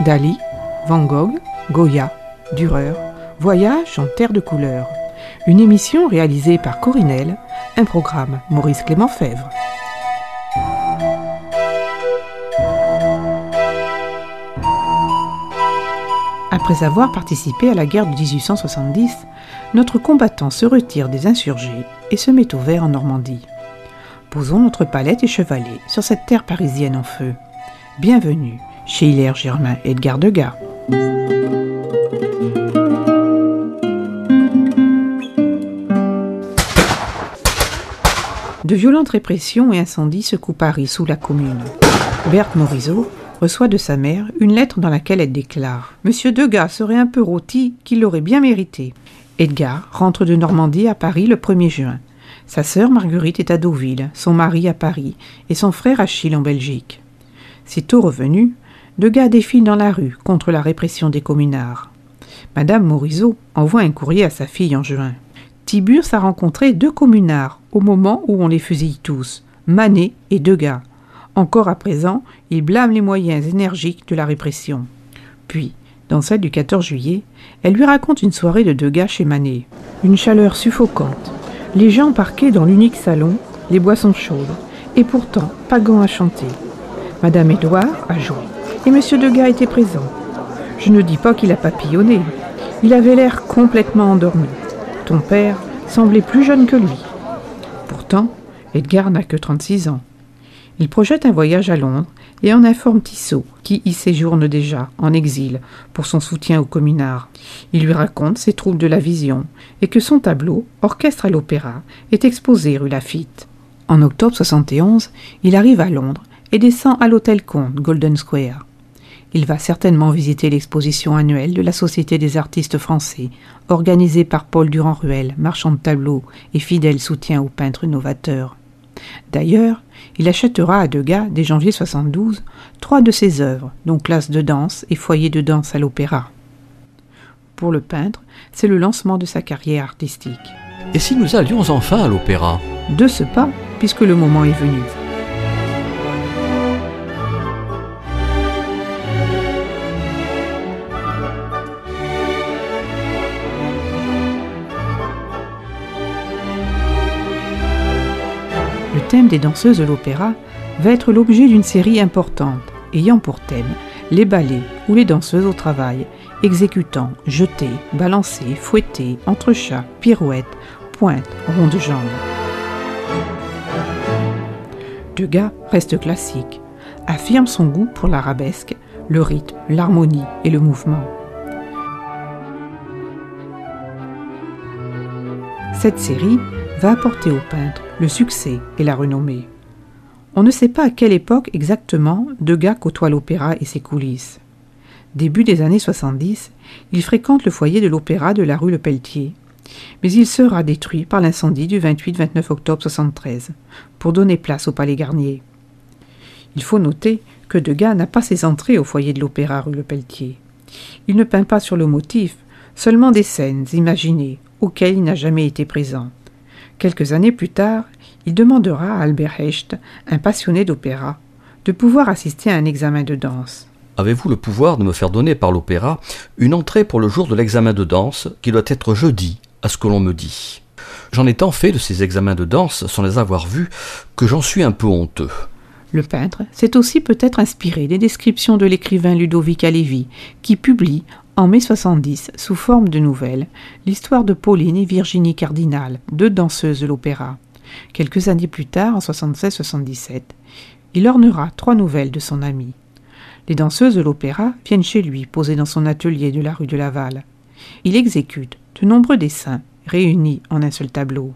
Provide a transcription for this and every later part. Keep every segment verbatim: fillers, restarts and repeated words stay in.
Dali, Van Gogh, Goya, Dürer, Voyage en terre de couleurs. Une émission réalisée par Corinel, un programme Maurice Clément Fèvre. Après avoir participé à la guerre de dix-huit cent soixante-dix, notre combattant se retire des insurgés et se met au vert en Normandie. Posons notre palette et chevalet sur cette terre parisienne en feu. Bienvenue chez Hilaire Germain Edgar Degas. De violentes répressions et incendies secouent Paris sous la Commune. Berthe Morisot reçoit de sa mère une lettre dans laquelle elle déclare « Monsieur Degas serait un peu rôti, qu'il l'aurait bien mérité ». Edgar rentre de Normandie à Paris le premier juin. Sa sœur Marguerite est à Deauville, son mari à Paris et son frère Achille en Belgique. Sitôt revenu, Degas défile dans la rue contre la répression des communards. Madame Morisot envoie un courrier à sa fille en juin. Tiburce a rencontré deux communards au moment où on les fusille tous, Manet et Degas. Encore à présent, il blâme les moyens énergiques de la répression. Puis, dans celle du quatorze juillet, elle lui raconte une soirée de Degas chez Manet. Une chaleur suffocante, les gens parqués dans l'unique salon, les boissons chaudes, et pourtant pas gants à chanter. Madame Édouard a joué, et Monsieur Degas était présent. Je ne dis pas qu'il a papillonné, il avait l'air complètement endormi. Ton père semblait plus jeune que lui. Pourtant, Edgar n'a que trente-six ans. Il projette un voyage à Londres et en informe Tissot, qui y séjourne déjà, en exil, pour son soutien aux communards. Il lui raconte ses troubles de la vision et que son tableau, Orchestre à l'Opéra, est exposé rue Laffitte. En octobre soixante et onze, il arrive à Londres et descend à l'Hôtel Comte, Golden Square. Il va certainement visiter l'exposition annuelle de la Société des artistes français, organisée par Paul Durand-Ruel, marchand de tableaux et fidèle soutien aux peintres novateurs. D'ailleurs, il achètera à Degas, dès janvier soixante-douze, trois de ses œuvres, dont Classe de danse et Foyer de danse à l'Opéra. Pour le peintre, c'est le lancement de sa carrière artistique. Et si nous allions enfin à l'Opéra ? De ce pas, puisque le moment est venu. Le thème des danseuses de l'opéra va être l'objet d'une série importante, ayant pour thème les ballets ou les danseuses au travail, exécutant, jeter, balancer, fouetter, entrechat, pirouette, pointe, rond de jambe. Degas reste classique, affirme son goût pour l'arabesque, le rythme, l'harmonie et le mouvement. Cette série va apporter au peintre le succès et la renommée. On ne sait pas à quelle époque exactement Degas côtoie l'opéra et ses coulisses. Début des années soixante-dix, il fréquente le foyer de l'opéra de la rue Le Pelletier, mais il sera détruit par l'incendie du vingt-huit vingt-neuf octobre soixante-treize, pour donner place au Palais Garnier. Il faut noter que Degas n'a pas ses entrées au foyer de l'opéra rue Le Pelletier. Il ne peint pas sur le motif, seulement des scènes imaginées, auxquelles il n'a jamais été présent. Quelques années plus tard, il demandera à Albert Hecht, un passionné d'opéra, de pouvoir assister à un examen de danse. Avez-vous le pouvoir de me faire donner par l'opéra une entrée pour le jour de l'examen de danse, qui doit être jeudi, à ce que l'on me dit ? J'en ai tant fait de ces examens de danse, sans les avoir vus, que j'en suis un peu honteux. Le peintre s'est aussi peut-être inspiré des descriptions de l'écrivain Ludovic Halévy, qui publie, en mai soixante-dix, sous forme de nouvelle, l'histoire de Pauline et Virginie Cardinal, deux danseuses de l'opéra. Quelques années plus tard, en soixante-seize soixante-dix-sept, il ornera trois nouvelles de son ami. Les danseuses de l'opéra viennent chez lui, posées dans son atelier de la rue de Laval. Il exécute de nombreux dessins, réunis en un seul tableau.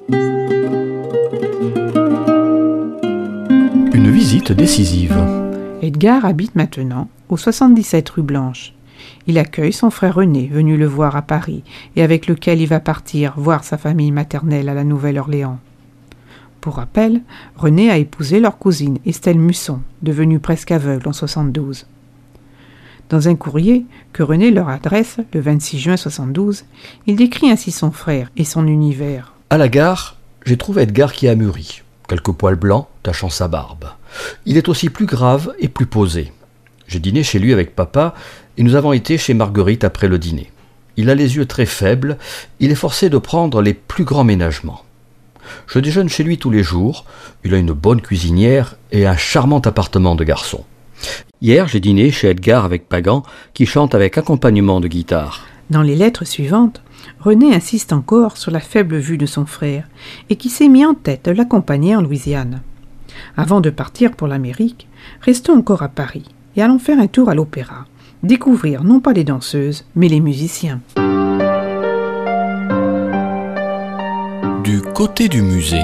Une visite décisive. Edgar habite maintenant au soixante-dix-sept rue Blanche. Il accueille son frère René, venu le voir à Paris, et avec lequel il va partir voir sa famille maternelle à la Nouvelle-Orléans. Pour rappel, René a épousé leur cousine Estelle Musson, devenue presque aveugle en soixante-douze. Dans un courrier que René leur adresse le vingt-six juin soixante-douze, il décrit ainsi son frère et son univers. À la gare, j'ai trouvé Edgar qui a mûri, quelques poils blancs tachant sa barbe. Il est aussi plus grave et plus posé. J'ai dîné chez lui avec papa et nous avons été chez Marguerite après le dîner. Il a les yeux très faibles, il est forcé de prendre les plus grands ménagements. Je déjeune chez lui tous les jours, il a une bonne cuisinière et un charmant appartement de garçon. Hier, j'ai dîné chez Edgar avec Pagan, qui chante avec accompagnement de guitare. Dans les lettres suivantes, René insiste encore sur la faible vue de son frère et qui s'est mis en tête de l'accompagner en Louisiane. Avant de partir pour l'Amérique, restons encore à Paris et allons faire un tour à l'opéra, découvrir non pas les danseuses, mais les musiciens. Du côté du musée.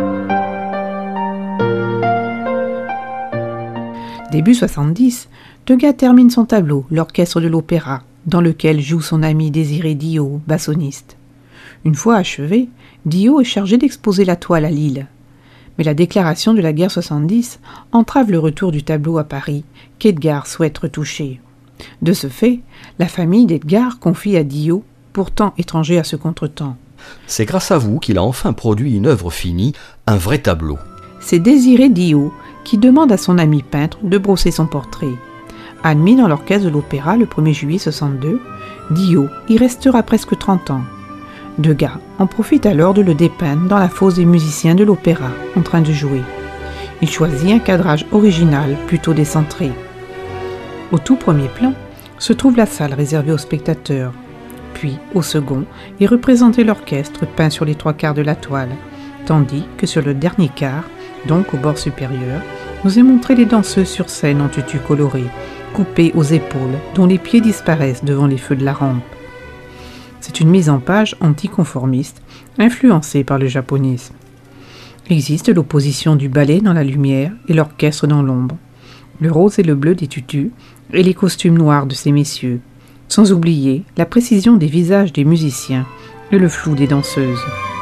Début soixante-dix, Degas termine son tableau, l'orchestre de l'opéra, dans lequel joue son ami Désiré Dillot, bassoniste. Une fois achevé, Dillot est chargé d'exposer la toile à Lille. Mais la déclaration de la guerre soixante-dix entrave le retour du tableau à Paris, qu'Edgar souhaite retoucher. De ce fait, la famille d'Edgar confie à Dillot, pourtant étranger à ce contretemps. C'est grâce à vous qu'il a enfin produit une œuvre finie, un vrai tableau. C'est Désiré Dillot qui demande à son ami peintre de brosser son portrait. Admis dans l'orchestre de l'opéra le premier juillet soixante-deux, Dillot y restera presque trente ans. Degas en profite alors de le dépeindre dans la fosse des musiciens de l'opéra, en train de jouer. Il choisit un cadrage original, plutôt décentré. Au tout premier plan se trouve la salle réservée aux spectateurs. Puis, au second, est représenté l'orchestre peint sur les trois quarts de la toile, tandis que sur le dernier quart, donc au bord supérieur, nous est montré les danseuses sur scène en tutu coloré, coupées aux épaules, dont les pieds disparaissent devant les feux de la rampe. C'est une mise en page anticonformiste, influencée par le japonisme. Existe l'opposition du ballet dans la lumière et l'orchestre dans l'ombre, le rose et le bleu des tutus et les costumes noirs de ces messieurs, sans oublier la précision des visages des musiciens et le flou des danseuses.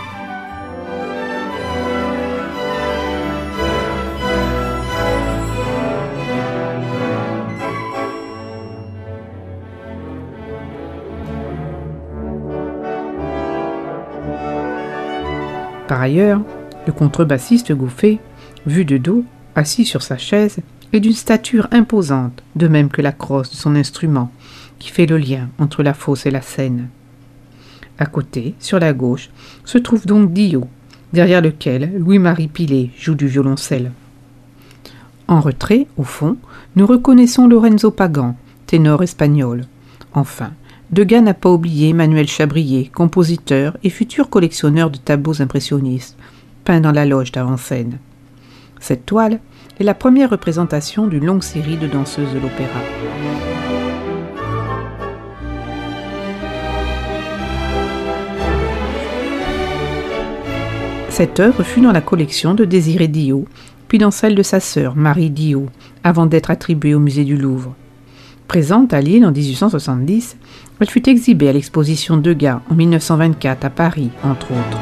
Par ailleurs, le contrebassiste Gouffé, vu de dos, assis sur sa chaise, est d'une stature imposante, de même que la crosse de son instrument, qui fait le lien entre la fosse et la scène. À côté, sur la gauche, se trouve donc Dillot, derrière lequel Louis-Marie Pilet joue du violoncelle. En retrait, au fond, nous reconnaissons Lorenzo Pagan, ténor espagnol. Enfin, Degas n'a pas oublié Emmanuel Chabrier, compositeur et futur collectionneur de tableaux impressionnistes, peint dans la loge d'avant-scène. Cette toile est la première représentation d'une longue série de danseuses de l'opéra. Cette œuvre fut dans la collection de Désiré Dillot, puis dans celle de sa sœur, Marie Dillot, avant d'être attribuée au musée du Louvre. Présente à Lille en dix-huit cent soixante-dix, elle fut exhibée à l'exposition Degas en mille neuf cent vingt-quatre à Paris, entre autres.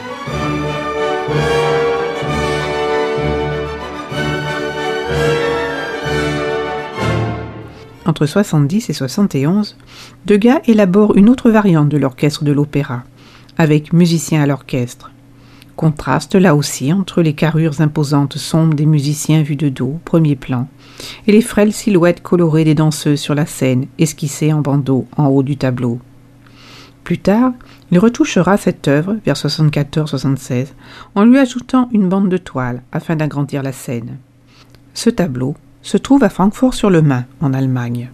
Entre soixante-dix et soixante et onze, Degas élabore une autre variante de l'orchestre de l'opéra, avec musiciens à l'orchestre. Contraste là aussi entre les carrures imposantes sombres des musiciens vus de dos, premier plan, et les frêles silhouettes colorées des danseuses sur la scène, esquissées en bandeau en haut du tableau. Plus tard, il retouchera cette œuvre, vers soixante-quatorze soixante-seize, en lui ajoutant une bande de toile afin d'agrandir la scène. Ce tableau se trouve à Francfort-sur-le-Main, en Allemagne.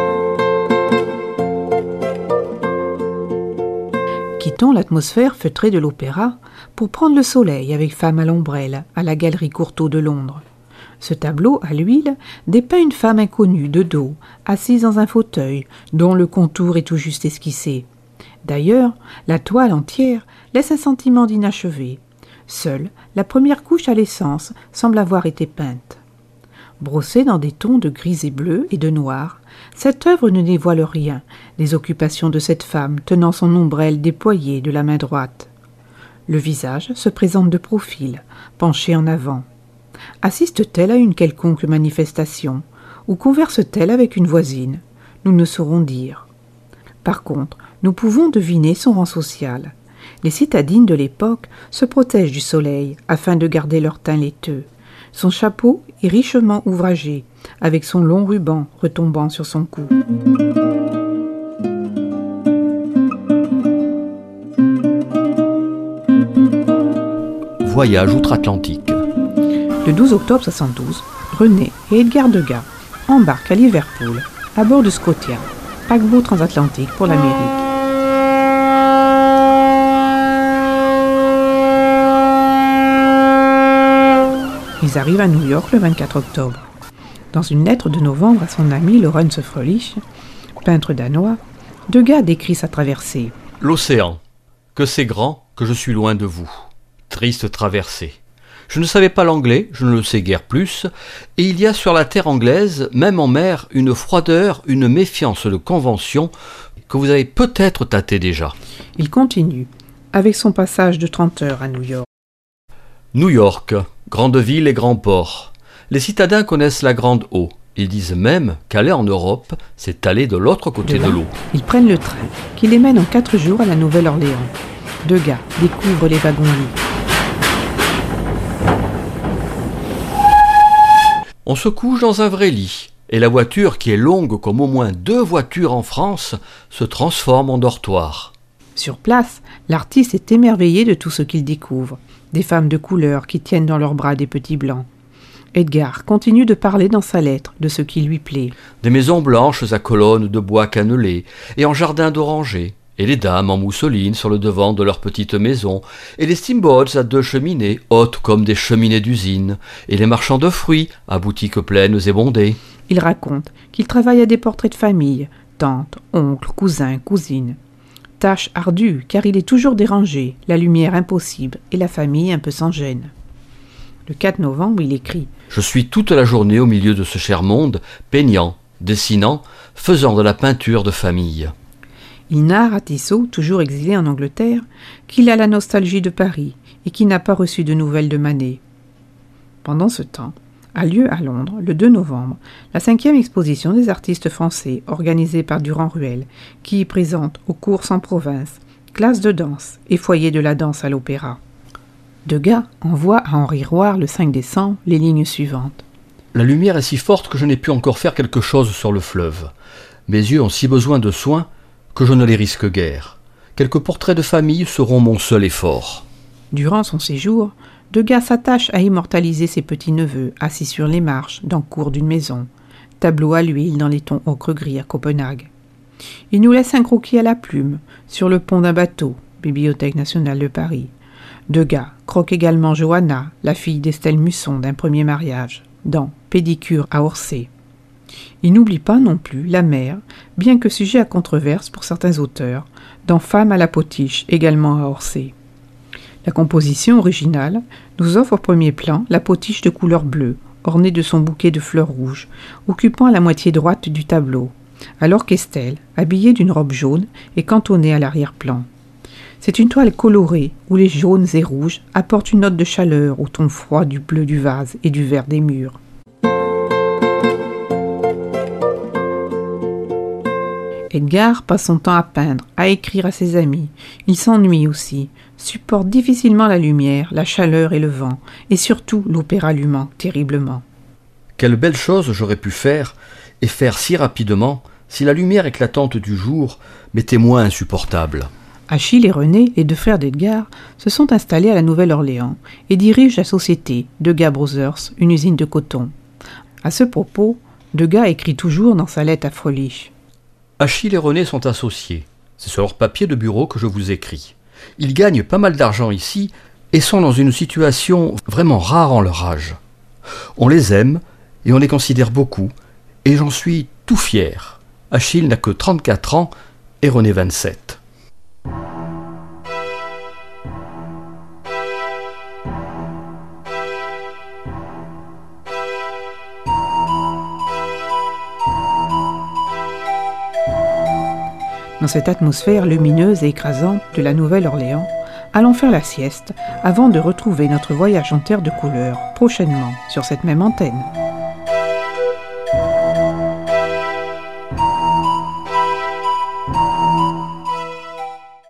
Quittons l'atmosphère feutrée de l'opéra pour prendre le soleil avec Femme à l'ombrelle à la galerie Courtauld de Londres. Ce tableau, à l'huile, dépeint une femme inconnue de dos, assise dans un fauteuil, dont le contour est tout juste esquissé. D'ailleurs, la toile entière laisse un sentiment d'inachevé. Seule la première couche à l'essence semble avoir été peinte. Brossée dans des tons de gris et bleu et de noir, cette œuvre ne dévoile rien des occupations de cette femme tenant son ombrelle déployée de la main droite. Le visage se présente de profil, penché en avant. Assiste-t-elle à une quelconque manifestation ou converse-t-elle avec une voisine? Nous ne saurons dire. Par contre, nous pouvons deviner son rang social. Les citadines de l'époque se protègent du soleil afin de garder leur teint laiteux. Son chapeau est richement ouvragé, avec son long ruban retombant sur son cou. Voyage outre-Atlantique. Le douze octobre soixante-douze, René et Edgar Degas embarquent à Liverpool à bord de Scotia, paquebot transatlantique pour l'Amérique. Ils arrivent à New York le vingt-quatre octobre. Dans une lettre de novembre à son ami Laurens Fröhlich, peintre danois, Degas décrit sa traversée. L'océan, que c'est grand que je suis loin de vous. Triste traversée. Je ne savais pas l'anglais, je ne le sais guère plus, et il y a sur la terre anglaise, même en mer, une froideur, une méfiance de convention que vous avez peut-être tâté déjà. Il continue, avec son passage de trente heures à New York. New York, grande ville et grand port. Les citadins connaissent la grande eau. Ils disent même qu'aller en Europe, c'est aller de l'autre côté de, de là, l'eau. Ils prennent le train, qui les mène en quatre jours à la Nouvelle-Orléans. Degas découvre les wagons-lits. On se couche dans un vrai lit, et la voiture, qui est longue comme au moins deux voitures en France, se transforme en dortoir. Sur place, l'artiste est émerveillé de tout ce qu'il découvre. Des femmes de couleur qui tiennent dans leurs bras des petits blancs. Edgar continue de parler dans sa lettre de ce qui lui plaît. Des maisons blanches à colonnes de bois cannelé, et en jardin d'orangers, et les dames en mousseline sur le devant de leurs petites maisons, et les steamboats à deux cheminées, hautes comme des cheminées d'usine, et les marchands de fruits à boutiques pleines et bondées. Il raconte qu'il travaille à des portraits de famille, tantes, oncles, cousins, cousines. Tâche ardue, car il est toujours dérangé, la lumière impossible, et la famille un peu sans gêne. Le quatre novembre, il écrit « Je suis toute la journée au milieu de ce cher monde, peignant, dessinant, faisant de la peinture de famille. » Il narre à Tissot, toujours exilé en Angleterre, qu'il a la nostalgie de Paris et qu'il n'a pas reçu de nouvelles de Manet. Pendant ce temps, a lieu à Londres, le deux novembre, la cinquième exposition des artistes français organisée par Durand-Ruel, qui y présente aux courses en province, classes de danse et foyers de la danse à l'opéra. Degas envoie à Henri Roire le cinq décembre les lignes suivantes. La lumière est si forte que je n'ai pu encore faire quelque chose sur le fleuve. Mes yeux ont si besoin de soins que je ne les risque guère. Quelques portraits de famille seront mon seul effort. Durant son séjour, Degas s'attache à immortaliser ses petits-neveux assis sur les marches dans le cour d'une maison, tableau à l'huile dans les tons ocre-gris à Copenhague. Il nous laisse un croquis à la plume sur le pont d'un bateau, Bibliothèque nationale de Paris. Degas croque également Johanna, la fille d'Estelle Musson d'un premier mariage, dans Pédicure à Orsay. Il n'oublie pas non plus la mère, bien que sujet à controverse pour certains auteurs, dans Femme à la potiche, également à Orsay. La composition originale nous offre au premier plan la potiche de couleur bleue, ornée de son bouquet de fleurs rouges, occupant la moitié droite du tableau, alors qu'Estelle, habillée d'une robe jaune, est cantonnée à l'arrière-plan. C'est une toile colorée, où les jaunes et rouges apportent une note de chaleur au ton froid du bleu du vase et du vert des murs. Edgar passe son temps à peindre, à écrire à ses amis. Il s'ennuie aussi, supporte difficilement la lumière, la chaleur et le vent, et surtout l'opéra lui manque terriblement. Quelle belle chose j'aurais pu faire, et faire si rapidement, si la lumière éclatante du jour m'était moins insupportable. Achille et René, les deux frères d'Edgar, se sont installés à la Nouvelle-Orléans et dirigent la société Degas Brothers, une usine de coton. À ce propos, Degas écrit toujours dans sa lettre à Fröhlich. Achille et René sont associés. C'est sur leur papier de bureau que je vous écris. Ils gagnent pas mal d'argent ici et sont dans une situation vraiment rare en leur âge. On les aime et on les considère beaucoup, et j'en suis tout fier. Achille n'a que trente-quatre ans et René vingt-sept. Dans cette atmosphère lumineuse et écrasante de la Nouvelle-Orléans, allons faire la sieste avant de retrouver notre voyage en terre de couleur prochainement sur cette même antenne.